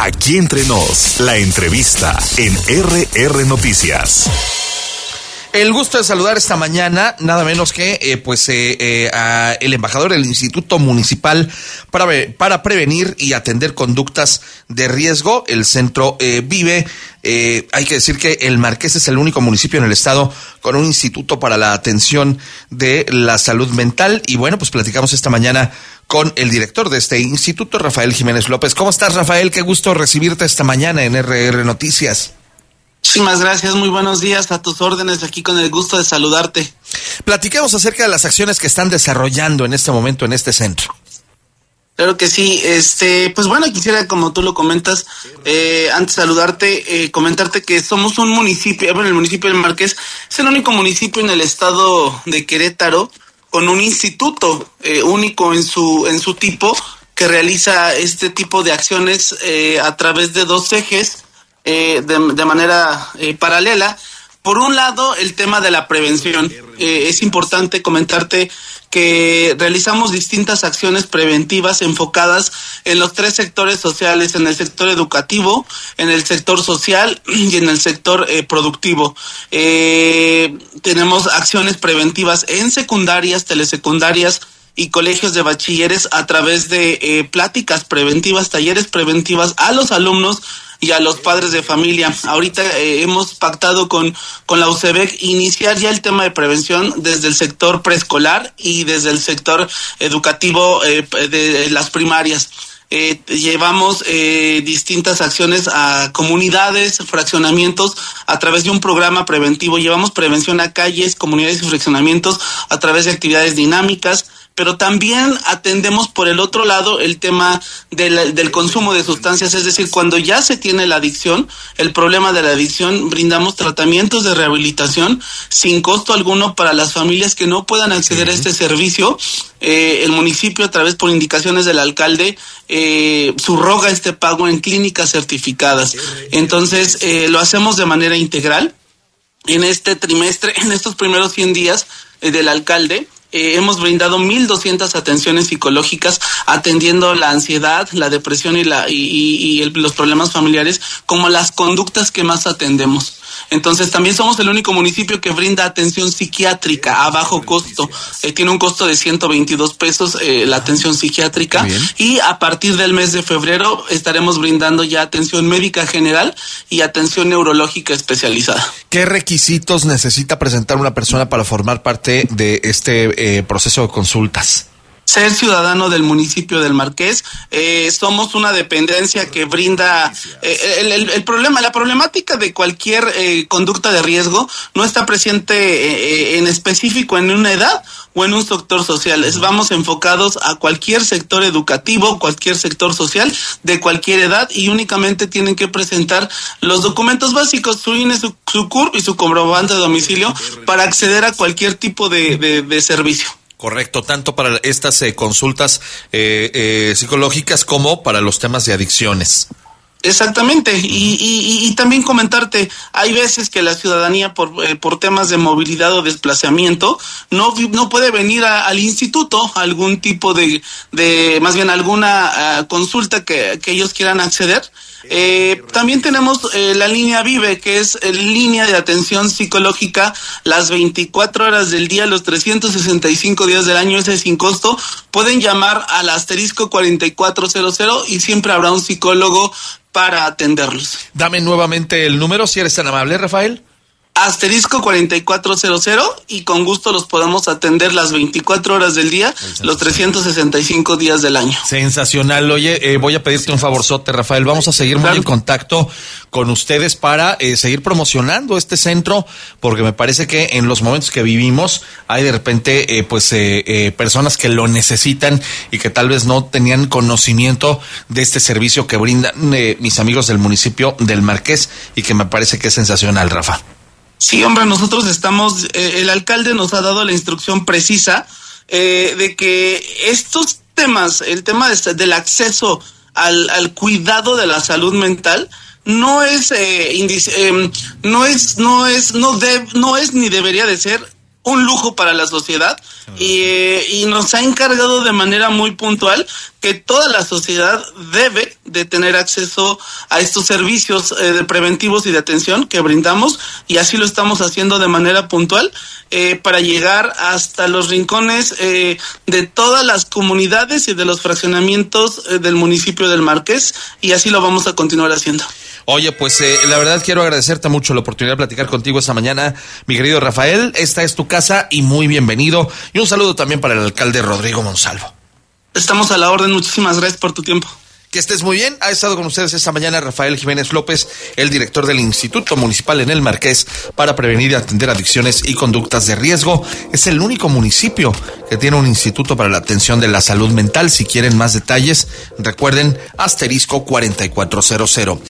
Aquí entre nos, la entrevista en RR Noticias. El gusto de saludar esta mañana, nada menos que a el embajador del Instituto Municipal para Prevenir y Atender Conductas de Riesgo, el Centro Vive. Hay que decir que el Marqués es el único municipio en el estado con un instituto para la atención de la salud mental. Y bueno, pues platicamos esta mañana con el director de este instituto, Rafael Jiménez López. ¿Cómo estás, Rafael? Qué gusto recibirte esta mañana en RR Noticias. Muchísimas gracias, muy buenos días, a tus órdenes, aquí con el gusto de saludarte. Platiquemos acerca de las acciones que están desarrollando en este momento en este centro. Claro que sí, pues bueno, quisiera, como tú lo comentas, antes de saludarte, comentarte que somos un municipio, el municipio del Marqués es el único municipio en el estado de Querétaro con un instituto único en su tipo que realiza este tipo de acciones a través de dos ejes. De manera paralela. Por un lado, el tema de la prevención. Es importante comentarte que realizamos distintas acciones preventivas enfocadas en los tres sectores sociales, en el sector educativo, en el sector social y en el sector productivo. Tenemos acciones preventivas en secundarias, telesecundarias y colegios de bachilleres a través de pláticas preventivas, talleres preventivas a los alumnos y a los padres de familia. Ahorita hemos pactado con la UCEBEC iniciar ya el tema de prevención desde el sector preescolar y desde el sector educativo de las primarias. Llevamos distintas acciones a comunidades, fraccionamientos a través de un programa preventivo. Llevamos prevención a calles, comunidades y fraccionamientos a través de actividades dinámicas, pero también atendemos por el otro lado el tema del consumo de sustancias, es decir, cuando ya se tiene la adicción, el problema de la adicción, brindamos tratamientos de rehabilitación sin costo alguno para las familias que no puedan acceder a este servicio. El municipio, a través por indicaciones del alcalde, subroga este pago en clínicas certificadas. Entonces, lo hacemos de manera integral. En este trimestre, en estos primeros 100 días del alcalde, hemos brindado 1,200 atenciones psicológicas atendiendo la ansiedad, la depresión y los problemas familiares como las conductas que más atendemos. Entonces también somos el único municipio que brinda atención psiquiátrica a bajo costo. Tiene un costo de 122 pesos la atención psiquiátrica, y a partir del mes de febrero estaremos brindando ya atención médica general y atención neurológica especializada. ¿Qué requisitos necesita presentar una persona para formar parte de este proceso de consultas? Ser ciudadano del municipio del Marqués. Somos una dependencia que brinda la problemática de cualquier conducta de riesgo no está presente en específico en una edad o en un sector social. Vamos enfocados a cualquier sector educativo, cualquier sector social, de cualquier edad, y únicamente tienen que presentar los documentos básicos, su INE, su CURP y su comprobante de domicilio para acceder a cualquier tipo de servicio. Correcto, tanto para estas consultas psicológicas como para los temas de adicciones. Exactamente, y también comentarte, hay veces que la ciudadanía por temas de movilidad o desplazamiento no puede venir al instituto, algún tipo más bien alguna consulta que ellos quieran acceder. También tenemos la línea Vive, que es línea de atención psicológica las 24 horas del día, los 365 días del año, ese sin costo. Pueden llamar al asterisco 4400 y siempre habrá un psicólogo para atenderlos. Dame nuevamente el número, si eres tan amable, Rafael. Asterisco 4400, y con gusto los podemos atender las 24 horas del día, los 365 días del año. Sensacional. Oye, voy a pedirte un favorzote, Rafael. Vamos a seguir muy en contacto con ustedes para seguir promocionando este centro, porque me parece que en los momentos que vivimos hay de repente personas que lo necesitan y que tal vez no tenían conocimiento de este servicio que brindan mis amigos del municipio del Marqués, y que me parece que es sensacional, Rafa. Sí, hombre, nosotros estamos, el alcalde nos ha dado la instrucción precisa de que estos temas, el tema del acceso al cuidado de la salud mental, no es ni debería de ser un lujo para la sociedad y nos ha encargado de manera muy puntual que toda la sociedad debe de tener acceso a estos servicios de preventivos y de atención que brindamos, y así lo estamos haciendo de manera puntual para llegar hasta los rincones de todas las comunidades y de los fraccionamientos del municipio del Marqués, y así lo vamos a continuar haciendo. Oye, pues la verdad quiero agradecerte mucho la oportunidad de platicar contigo esta mañana, mi querido Rafael. Esta es tu casa y muy bienvenido. Y un saludo también para el alcalde Rodrigo Monsalvo. Estamos a la orden, muchísimas gracias por tu tiempo. Que estés muy bien. Ha estado con ustedes esta mañana Rafael Jiménez López, el director del Instituto Municipal en el Marqués para prevenir y atender adicciones y conductas de riesgo. Es el único municipio que tiene un instituto para la atención de la salud mental. Si quieren más detalles, recuerden *4400.